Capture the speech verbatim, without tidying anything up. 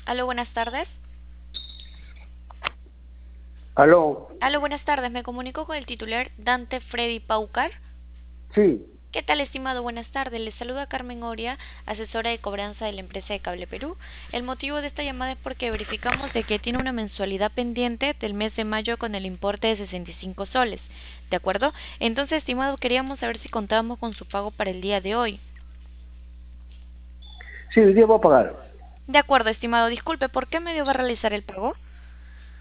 Aló, buenas tardes. Aló, Aló, buenas tardes. Me comunico con el titular Dante Freddy Paucar. sí, ¿Qué tal, estimado? Buenas tardes. Le saluda Carmen Oria, asesora de cobranza de la empresa de Cable Perú. El motivo de esta llamada es porque verificamos de que tiene una mensualidad pendiente del mes de mayo con el importe de sesenta y cinco soles. ¿De acuerdo? Entonces, estimado, queríamos saber si contábamos con su pago para el día de hoy. sí, hoy día voy a pagar. De acuerdo, estimado. Disculpe, ¿por qué medio va a realizar el pago?